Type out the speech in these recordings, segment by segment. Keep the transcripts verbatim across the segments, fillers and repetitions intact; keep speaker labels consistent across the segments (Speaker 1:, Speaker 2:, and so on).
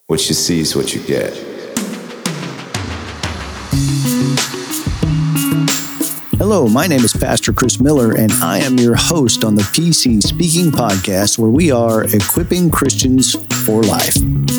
Speaker 1: What you see is what you get.
Speaker 2: Hello, my name is Pastor Chris Miller, and I am your host on the P C Speaking Podcast, where we are equipping Christians for life.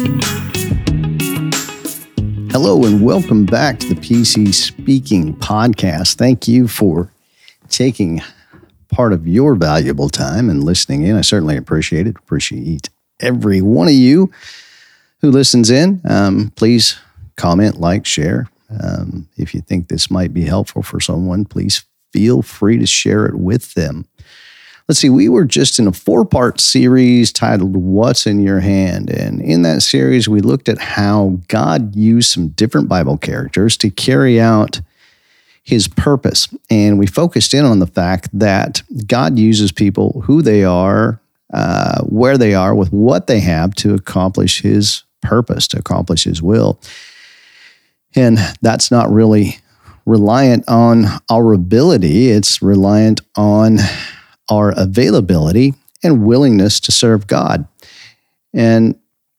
Speaker 2: Hello, and welcome back to the P C Speaking Podcast. Thank you for taking part of your valuable time and listening in. I certainly appreciate it. Appreciate every one of you who listens in. Um, please comment, like, share. Um, if you think this might be helpful for someone, please feel free to share it with them. Let's see, we were just in a four-part series titled What's in Your Hand? And in that series, we looked at how God used some different Bible characters to carry out his purpose. And we focused in on the fact that God uses people, who they are, uh, where they are, with what they have to accomplish his purpose, to accomplish his will. And that's not really reliant on our ability. It's reliant on our availability and willingness to serve God. And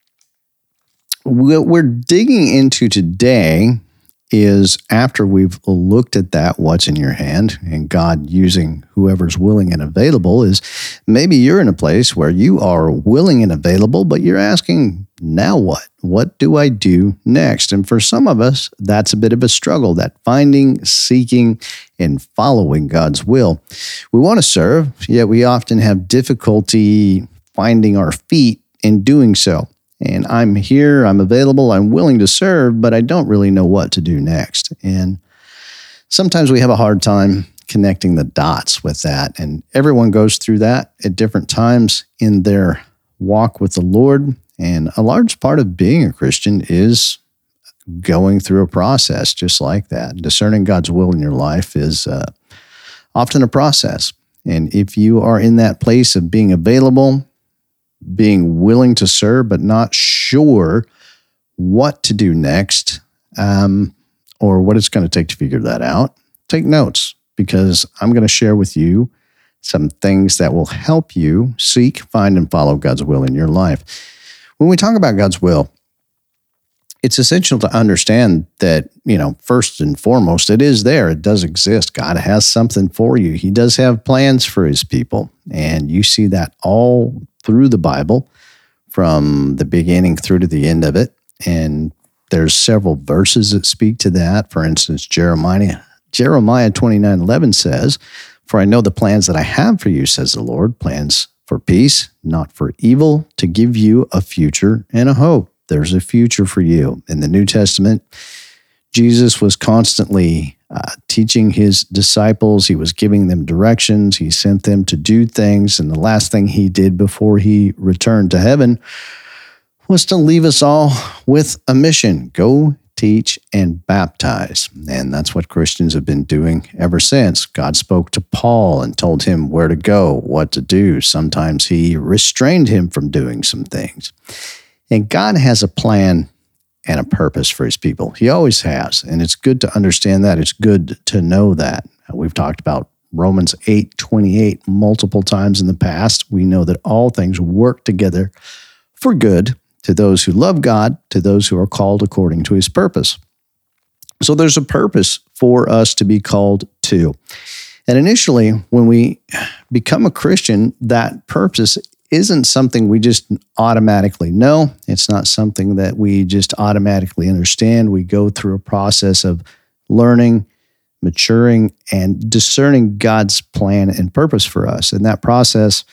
Speaker 2: what we're digging into today is, after we've looked at that, what's in your hand, and God using whoever's willing and available, is maybe you're in a place where you are willing and available, but you're asking, now what? What do I do next? And for some of us, that's a bit of a struggle, that finding, seeking, and following God's will. We want to serve, yet we often have difficulty finding our feet in doing so. And I'm here, I'm available, I'm willing to serve, but I don't really know what to do next. And sometimes we have a hard time connecting the dots with that. And everyone goes through that at different times in their walk with the Lord. And a large part of being a Christian is going through a process just like that. Discerning God's will in your life is uh, often a process. And if you are in that place of being available, being willing to serve, but not sure what to do next, um, or what it's going to take to figure that out, take notes, because I'm going to share with you some things that will help you seek, find, and follow God's will in your life. When we talk about God's will, it's essential to understand that, you know, first and foremost, it is there. It does exist. God has something for you. He does have plans for his people. And you see that all through the Bible, from the beginning through to the end of it. And there's several verses that speak to that. For instance, Jeremiah, Jeremiah twenty-nine eleven says, "For I know the plans that I have for you, says the Lord, plans for peace, not for evil, to give you a future and a hope." There's a future for you. In the New Testament, Jesus was constantly uh, teaching his disciples. He was giving them directions. He sent them to do things. And the last thing he did before he returned to heaven was to leave us all with a mission: go, teach, and baptize. And that's what Christians have been doing ever since. God spoke to Paul and told him where to go, what to do. Sometimes he restrained him from doing some things. And God has a plan and a purpose for his people. He always has. And it's good to understand that. It's good to know that. We've talked about Romans eight twenty-eight multiple times in the past. We know that all things work together for good to those who love God, to those who are called according to his purpose. So there's a purpose for us to be called to. And initially, when we become a Christian, that purpose isn't something we just automatically know. It's not something that we just automatically understand. We go through a process of learning, maturing, and discerning God's plan and purpose for us. And that process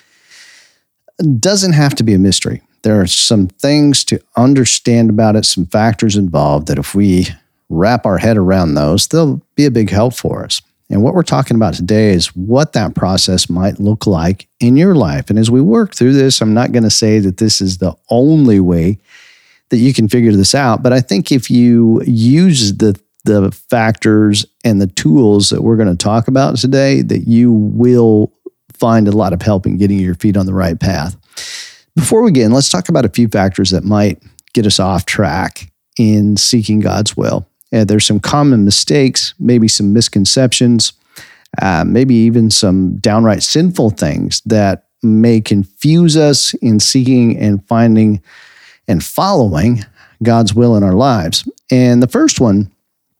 Speaker 2: doesn't have to be a mystery. There are some things to understand about it, some factors involved that if we wrap our head around those, they'll be a big help for us. And what we're talking about today is what that process might look like in your life. And as we work through this, I'm not going to say that this is the only way that you can figure this out, but I think if you use the the factors and the tools that we're going to talk about today, that you will find a lot of help in getting your feet on the right path. Before we begin, let's talk about a few factors that might get us off track in seeking God's will. Uh, there's some common mistakes, maybe some misconceptions, uh, maybe even some downright sinful things that may confuse us in seeking and finding and following God's will in our lives. And the first one,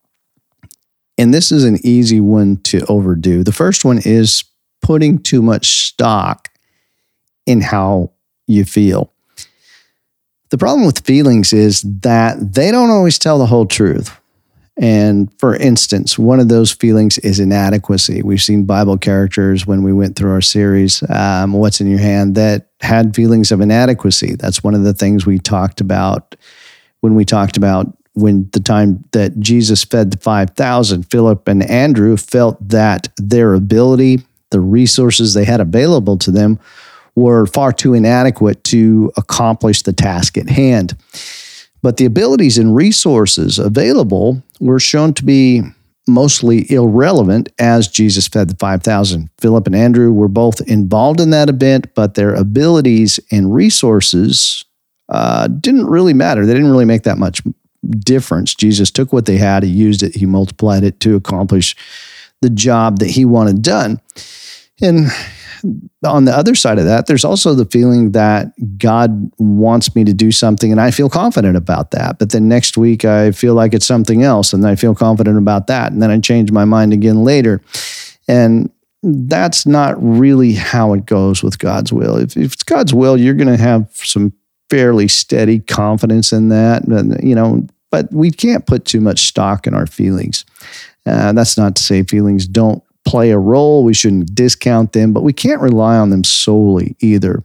Speaker 2: and this is an easy one to overdo, the first one is putting too much stock in how you feel. The problem with feelings is that they don't always tell the whole truth. And for instance, one of those feelings is inadequacy. We've seen Bible characters when we went through our series, um, What's in Your Hand, that had feelings of inadequacy. That's one of the things we talked about when we talked about when the time that Jesus fed the five thousand. Philip and Andrew felt that their ability, the resources they had available to them, were far too inadequate to accomplish the task at hand. But the abilities and resources available were shown to be mostly irrelevant as Jesus fed the five thousand. Philip and Andrew were both involved in that event, but their abilities and resources uh, didn't really matter. They didn't really make that much difference. Jesus took what they had, he used it, he multiplied it to accomplish the job that he wanted done. And on the other side of that, there's also the feeling that God wants me to do something and I feel confident about that. But then next week I feel like it's something else and I feel confident about that. And then I change my mind again later. And that's not really how it goes with God's will. If, if it's God's will, you're going to have some fairly steady confidence in that, you know, but we can't put too much stock in our feelings. Uh, that's not to say feelings don't play a role. We shouldn't discount them, but we can't rely on them solely either.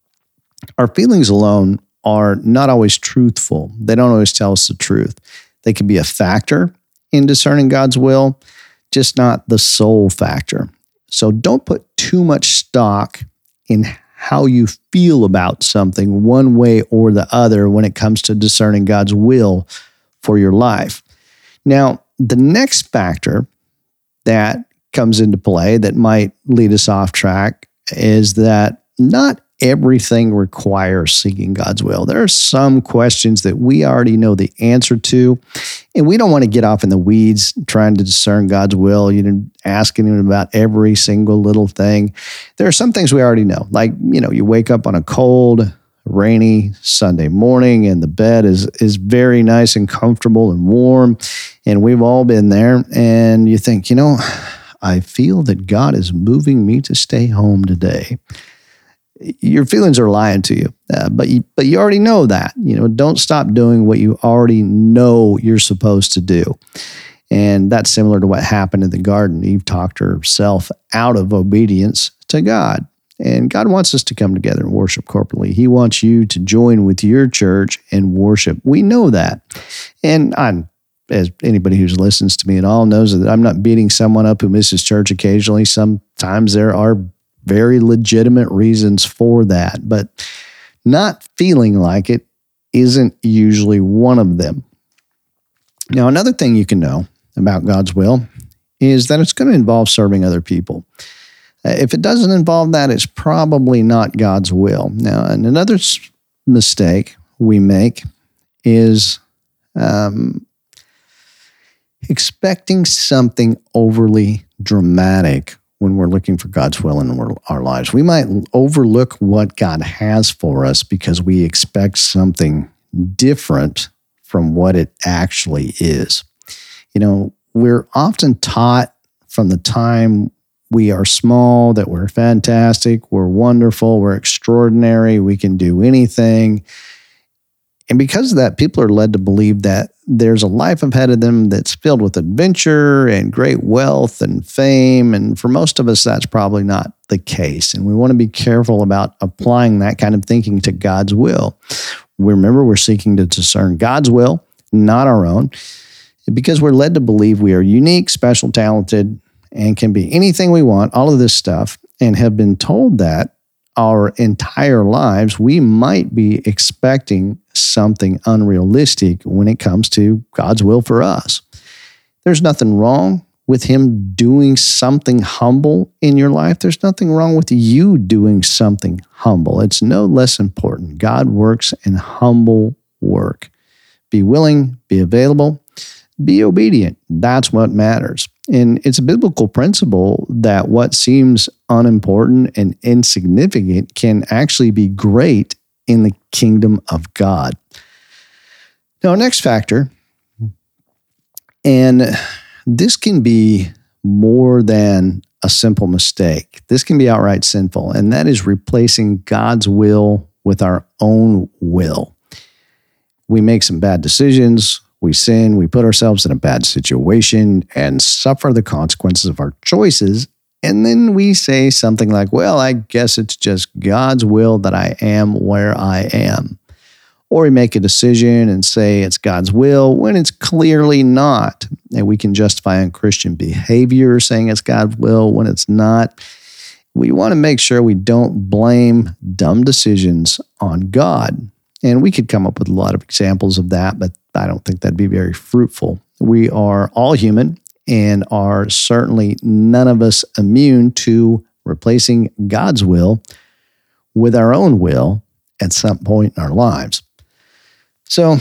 Speaker 2: Our feelings alone are not always truthful. They don't always tell us the truth. They can be a factor in discerning God's will, just not the sole factor. So don't put too much stock in how you feel about something one way or the other when it comes to discerning God's will for your life. Now, the next factor that comes into play that might lead us off track is that not everything requires seeking God's will. There are some questions that we already know the answer to, and we don't want to get off in the weeds trying to discern God's will, you know, asking him about every single little thing. There are some things we already know, like, you know, you wake up on a cold, rainy Sunday morning and the bed is is very nice and comfortable and warm, and we've all been there, and you think, you know, I feel that God is moving me to stay home today. Your feelings are lying to you, uh, but you, but you already know that. You know, don't stop doing what you already know you're supposed to do. And that's similar to what happened in the garden. Eve talked herself out of obedience to God. And God wants us to come together and worship corporately. He wants you to join with your church and worship. We know that. And I'm as anybody who listens to me at all knows that I'm not beating someone up who misses church occasionally. Sometimes there are very legitimate reasons for that, but not feeling like it isn't usually one of them. Now, another thing you can know about God's will is that it's going to involve serving other people. Uh, if it doesn't involve that, it's probably not God's will. Now, and another s- mistake we make is um, expecting something overly dramatic when we're looking for God's will in our lives. We might overlook what God has for us because we expect something different from what it actually is. You know, we're often taught from the time we are small that we're fantastic, we're wonderful, we're extraordinary, we can do anything. And because of that, people are led to believe that there's a life ahead of them that's filled with adventure and great wealth and fame. And for most of us, that's probably not the case. And we want to be careful about applying that kind of thinking to God's will. Remember, we're seeking to discern God's will, not our own, because we're led to believe we are unique, special, talented, and can be anything we want, all of this stuff, and have been told that our entire lives, we might be expecting something unrealistic when it comes to God's will for us. There's nothing wrong with him doing something humble in your life. There's nothing wrong with you doing something humble. It's no less important. God works in humble work. Be willing, be available, be obedient. That's what matters. And it's a biblical principle that what seems unimportant and insignificant can actually be great in the kingdom of God. Now, next factor, and this can be more than a simple mistake. This can be outright sinful, and that is replacing God's will with our own will. We make some bad decisions, we sin, we put ourselves in a bad situation and suffer the consequences of our choices, and then we say something like, well, I guess it's just God's will that I am where I am. Or we make a decision and say it's God's will when it's clearly not. And we can justify unchristian behavior saying it's God's will when it's not. We want to make sure we don't blame dumb decisions on God. And we could come up with a lot of examples of that, but I don't think that'd be very fruitful. We are all human and are certainly none of us immune to replacing God's will with our own will at some point in our lives. So,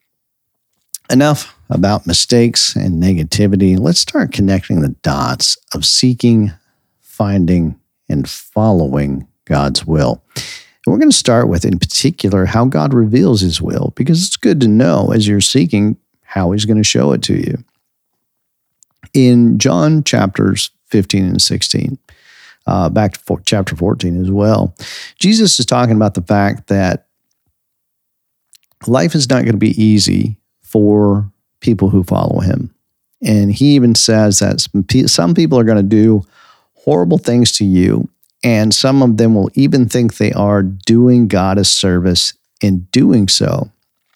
Speaker 2: enough about mistakes and negativity. Let's start connecting the dots of seeking, finding, and following God's will. And we're going to start with, in particular, how God reveals his will, because it's good to know as you're seeking how he's going to show it to you. In John chapters fifteen and sixteen, uh, back to four, chapter fourteen as well, Jesus is talking about the fact that life is not going to be easy for people who follow him. And he even says that some people are going to do horrible things to you, and some of them will even think they are doing God a service in doing so.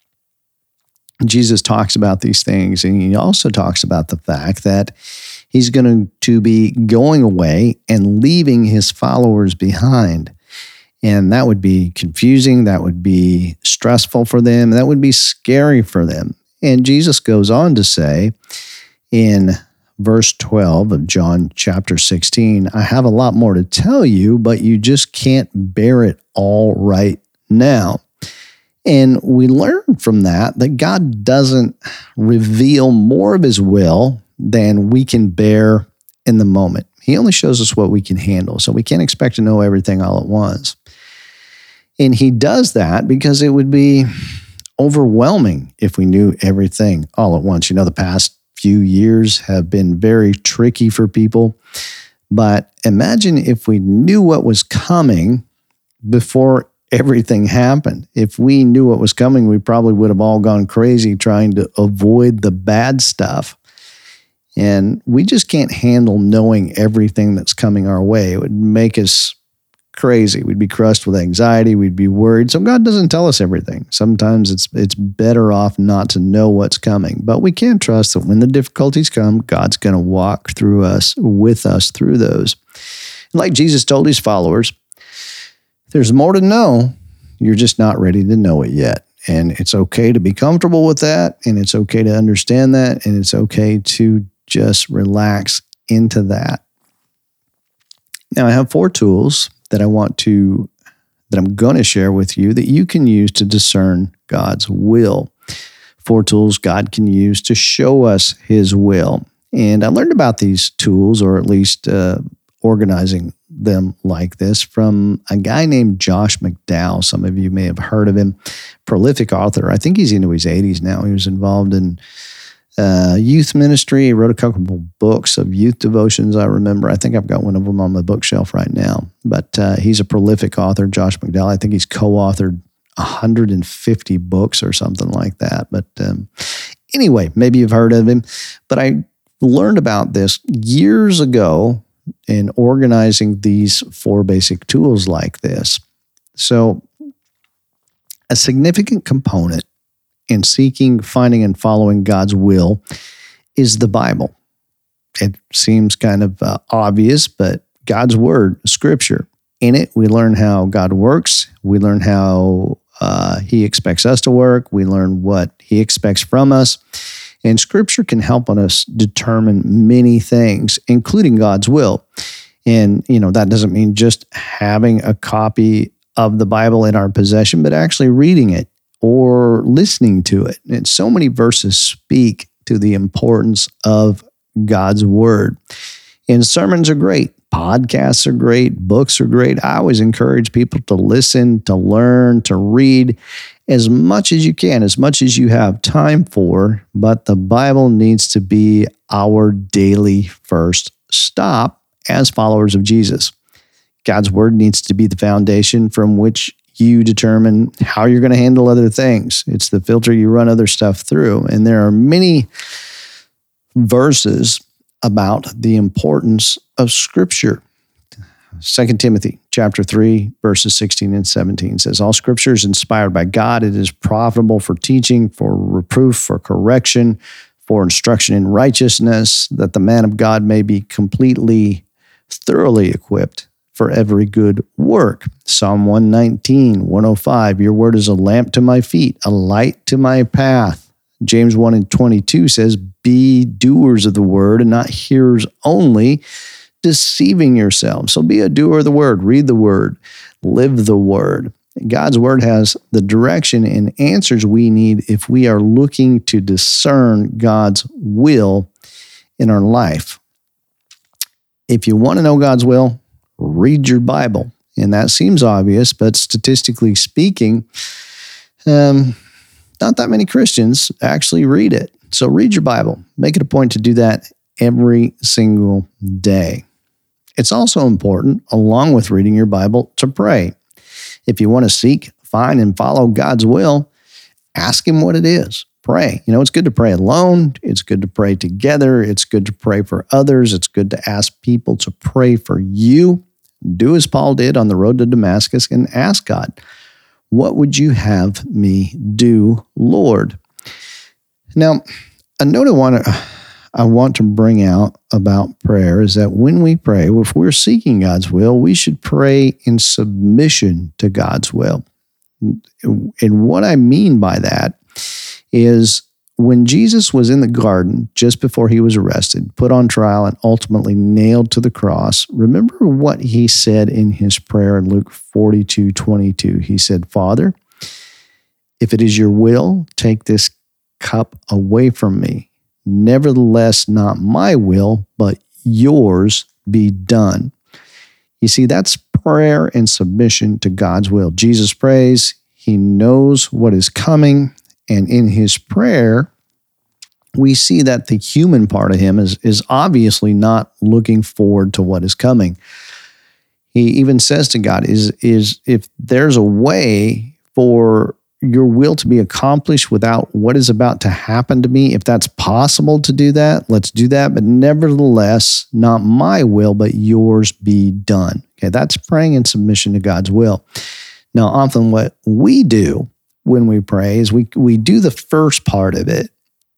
Speaker 2: Jesus talks about these things, and he also talks about the fact that he's going to be going away and leaving his followers behind. And that would be confusing, that would be stressful for them, that would be scary for them. And Jesus goes on to say in verse twelve of John chapter sixteen, I have a lot more to tell you, but you just can't bear it all right now. And we learn from that that God doesn't reveal more of his will than we can bear in the moment. He only shows us what we can handle, so we can't expect to know everything all at once. And he does that because it would be overwhelming if we knew everything all at once. You know, the past few years have been very tricky for people, but imagine if we knew what was coming before everything happened. If we knew what was coming, we probably would have all gone crazy trying to avoid the bad stuff. And we just can't handle knowing everything that's coming our way. It would make us crazy. We'd be crushed with anxiety. We'd be worried. So God doesn't tell us everything. Sometimes it's it's better off not to know what's coming. But we can trust that when the difficulties come, God's going to walk through us, with us through those. Like Jesus told his followers, there's more to know. You're just not ready to know it yet. And it's okay to be comfortable with that. And it's okay to understand that. And it's okay to just relax into that. Now, I have four tools that I want to, that I'm going to share with you that you can use to discern God's will. Four tools God can use to show us his will. And I learned about these tools, or at least uh, organizing them like this, from a guy named Josh McDowell. Some of you may have heard of him. Prolific author. I think he's into his eighties now. He was involved in Uh, youth ministry. He wrote a couple books of youth devotions, I remember. I think I've got one of them on my bookshelf right now. But uh, he's a prolific author, Josh McDowell. I think he's co-authored one hundred fifty books or something like that. But um, anyway, maybe you've heard of him. But I learned about this years ago in organizing these four basic tools like this. So a significant component in seeking, finding, and following God's will is the Bible. It seems kind of uh, obvious, but God's Word, Scripture. In it, we learn how God works. We learn how uh, he expects us to work. We learn what he expects from us. And Scripture can help us determine many things, including God's will. And, you know, that doesn't mean just having a copy of the Bible in our possession, but actually reading it or listening to it. And so many verses speak to the importance of God's word. And sermons are great. Podcasts are great. Books are great. I always encourage people to listen, to learn, to read as much as you can, as much as you have time for. But the Bible needs to be our daily first stop as followers of Jesus. God's word needs to be the foundation from which you determine how you're going to handle other things. It's the filter you run other stuff through. And there are many verses about the importance of Scripture. Second Timothy chapter three, verses sixteen and seventeen says, all Scripture is inspired by God. It is profitable for teaching, for reproof, for correction, for instruction in righteousness, that the man of God may be completely, thoroughly equipped for every good work. Psalm one nineteen, one oh five, your word is a lamp to my feet, a light to my path. James one and twenty-two says, be doers of the word and not hearers only, deceiving yourselves. So be a doer of the word, read the word, live the word. God's word has the direction and answers we need if we are looking to discern God's will in our life. If you want to know God's will, read your Bible. And that seems obvious, but statistically speaking, um, not that many Christians actually read it. So read your Bible. Make it a point to do that every single day. It's also important, along with reading your Bible, to pray. If you want to seek, find, and follow God's will, ask Him what it is. Pray. You know, it's good to pray alone. It's good to pray together. It's good to pray for others. It's good to ask people to pray for you. Do as Paul did on the road to Damascus and ask God, what would you have me do, Lord? Now, a note I want to, I want to bring out about prayer is that when we pray, if we're seeking God's will, we should pray in submission to God's will. And what I mean by that is when Jesus was in the garden just before he was arrested, put on trial, and ultimately nailed to the cross, remember what he said in his prayer in Luke forty-two twenty-two. He said, Father, if it is your will, take this cup away from me. Nevertheless, not my will, but yours be done. You see, that's prayer and submission to God's will. Jesus prays. He knows what is coming. And in his prayer, we see that the human part of him is, is obviously not looking forward to what is coming. He even says to God, is, is if there's a way for your will to be accomplished without what is about to happen to me, if that's possible to do that, let's do that. But nevertheless, not my will, but yours be done. Okay, that's praying in submission to God's will. Now, often what we do when we pray is we we do the first part of it.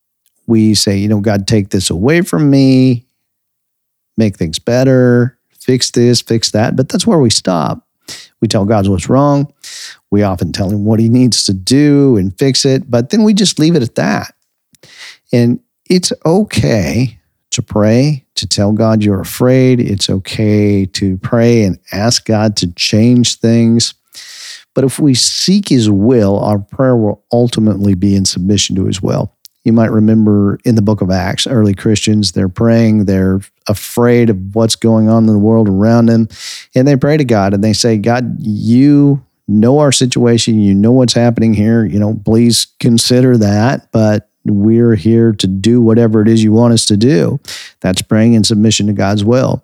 Speaker 2: We say, you know, God, take this away from me, make things better, fix this, fix that. But that's where we stop. We tell God what's wrong. We often tell him what he needs to do and fix it, but then we just leave it at that. And it's okay to pray, to tell God you're afraid. It's okay to pray and ask God to change things. But if we seek his will, our prayer will ultimately be in submission to his will. You might remember in the book of Acts, early Christians, they're praying, they're afraid of what's going on in the world around them, and they pray to God and they say, God, you know our situation, you know what's happening here, you know, please consider that, but we're here to do whatever it is you want us to do. That's praying in submission to God's will.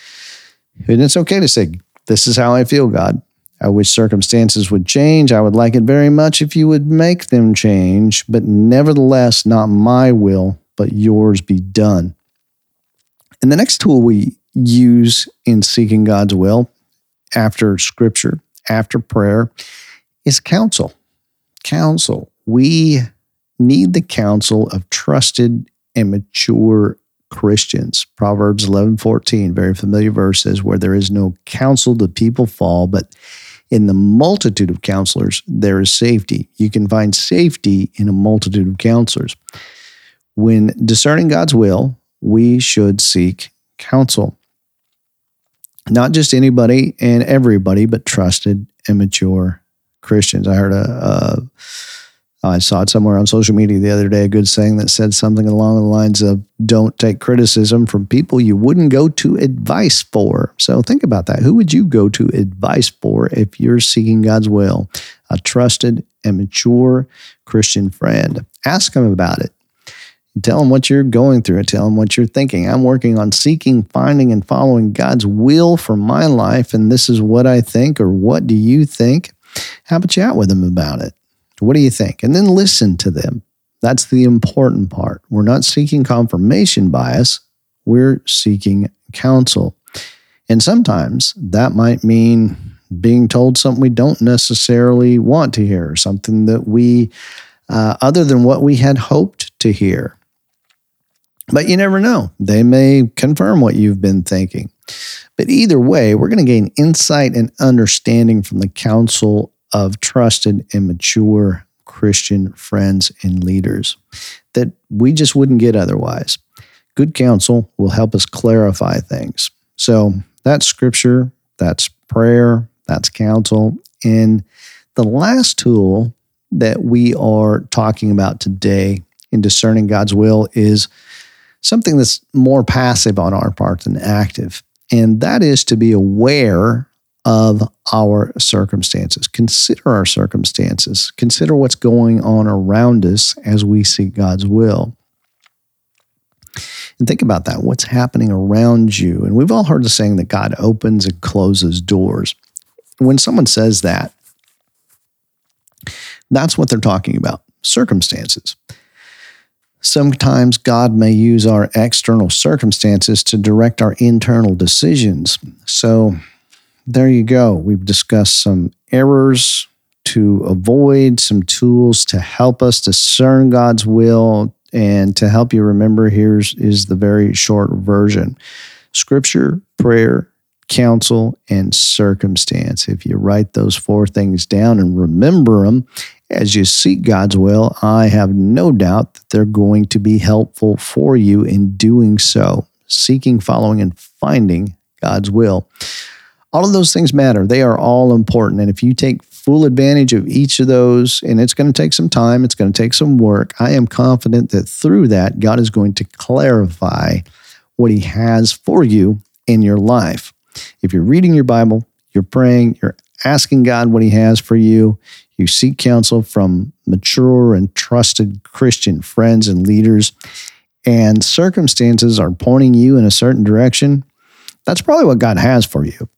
Speaker 2: And it's okay to say, this is how I feel, God. I wish circumstances would change. I would like it very much if you would make them change, but nevertheless, not my will, but yours be done. And the next tool we use in seeking God's will after Scripture, after prayer, is counsel. Counsel. We need the counsel of trusted and mature Christians. Proverbs eleven fourteen, very familiar verse, says, where there is no counsel, the people fall, but in the multitude of counselors, there is safety. You can find safety in a multitude of counselors. When discerning God's will, we should seek counsel. Not just anybody and everybody, but trusted and mature Christians. I heard a, I saw it somewhere on social media the other day, a good saying that said something along the lines of, don't take criticism from people you wouldn't go to advice for. So think about that. Who would you go to advice for if you're seeking God's will? A trusted and mature Christian friend. Ask them about it. Tell them what you're going through and tell them what you're thinking. I'm working on seeking, finding, and following God's will for my life, and this is what I think, or what do you think? Have a chat with them about it. What do you think? And then listen to them. That's the important part. We're not seeking confirmation bias. We're seeking counsel. And sometimes that might mean being told something we don't necessarily want to hear, something that we, uh, other than what we had hoped to hear. But you never know. They may confirm what you've been thinking. But either way, we're going to gain insight and understanding from the counsel of trusted and mature Christian friends and leaders that we just wouldn't get otherwise. Good counsel will help us clarify things. So that's scripture, that's prayer, that's counsel. And the last tool that we are talking about today in discerning God's will is something that's more passive on our part than active. And that is to be aware of our circumstances. Consider our circumstances. Consider what's going on around us as we seek God's will. And think about that. What's happening around you? And we've all heard the saying that God opens and closes doors. When someone says that, that's what they're talking about, circumstances. Sometimes God may use our external circumstances to direct our internal decisions. So there you go. We've discussed some errors to avoid, some tools to help us discern God's will, and to help you remember, here's is the very short version. Scripture, prayer, counsel, and circumstance. If you write those four things down and remember them as you seek God's will, I have no doubt that they're going to be helpful for you in doing so, seeking, following, and finding God's will. All of those things matter. They are all important. And if you take full advantage of each of those, and it's going to take some time, it's going to take some work, I am confident that through that, God is going to clarify what he has for you in your life. If you're reading your Bible, you're praying, you're asking God what he has for you, you seek counsel from mature and trusted Christian friends and leaders, and circumstances are pointing you in a certain direction, that's probably what God has for you.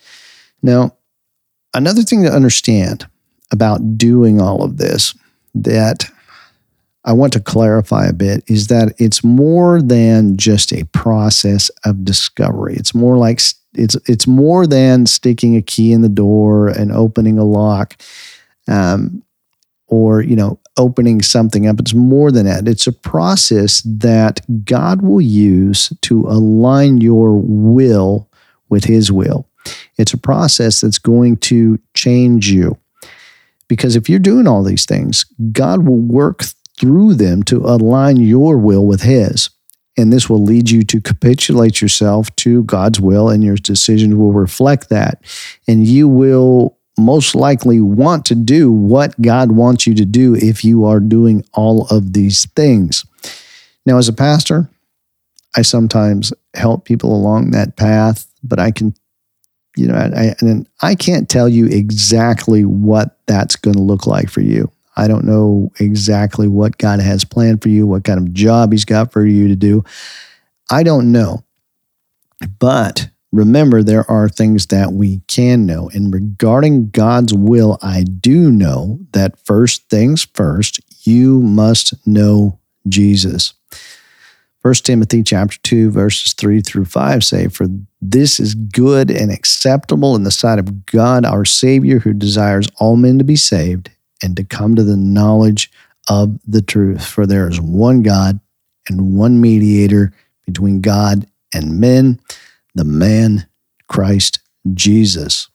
Speaker 2: Now, another thing to understand about doing all of this that I want to clarify a bit is that it's more than just a process of discovery. It's more like it's it's more than sticking a key in the door and opening a lock, um, or you know, opening something up. It's more than that. It's a process that God will use to align your will with his will. It's a process that's going to change you. Because if you're doing all these things, God will work through them to align your will with his. And this will lead you to capitulate yourself to God's will, and your decisions will reflect that. And you will most likely want to do what God wants you to do if you are doing all of these things. Now, as a pastor, I sometimes help people along that path, but I can You know, I, and I can't tell you exactly what that's going to look like for you. I don't know exactly what God has planned for you, what kind of job he's got for you to do. I don't know. But remember, there are things that we can know. And regarding God's will, I do know that first things first, you must know Jesus. First Timothy chapter two, verses three through five say, "For this is good and acceptable in the sight of God our Savior, who desires all men to be saved and to come to the knowledge of the truth. For there is one God and one mediator between God and men, the man Christ Jesus."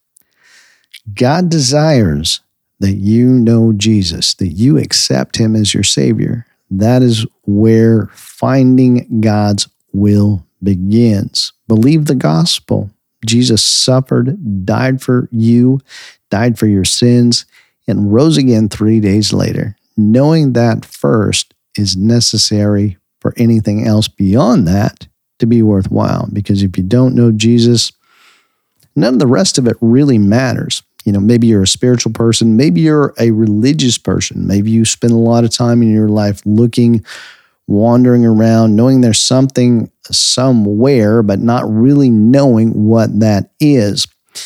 Speaker 2: God desires that you know Jesus, that you accept him as your Savior. That is where finding God's will begins. Believe the gospel. Jesus suffered, died for you, died for your sins, and rose again three days later. knowing that first is necessary for anything else beyond that to be worthwhile. Because if you don't know Jesus, none of the rest of it really matters. You know, maybe you're a spiritual person, maybe you're a religious person, maybe you spend a lot of time in your life looking, wandering around, knowing there's something somewhere, but not really knowing what that is.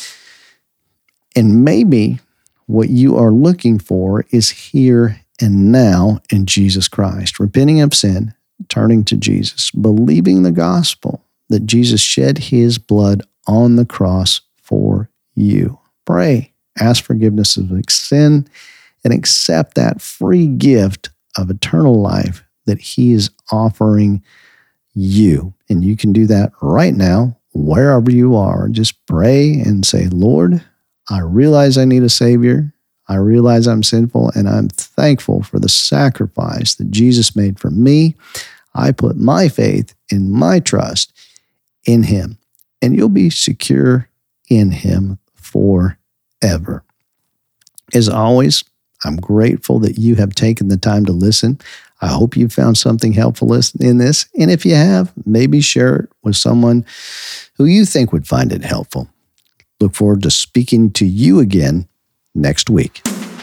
Speaker 2: And maybe what you are looking for is here and now in Jesus Christ, repenting of sin, turning to Jesus, believing the gospel that Jesus shed his blood on the cross for you. Pray, ask forgiveness of sin, and accept that free gift of eternal life that he is offering you. And you can do that right now, wherever you are. Just pray and say, Lord, I realize I need a Savior. I realize I'm sinful, and I'm thankful for the sacrifice that Jesus made for me. I put my faith and my trust in him, and you'll be secure in him forever. As always, I'm grateful that you have taken the time to listen. I hope you found something helpful in this, and if you have, maybe share it with someone who you think would find it helpful. Look forward to speaking to you again next week.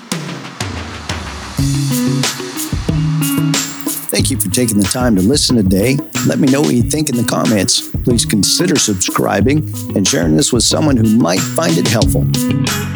Speaker 2: Thank you for taking the time to listen today. Let me know what you think in the comments. Please consider subscribing and sharing this with someone who might find it helpful.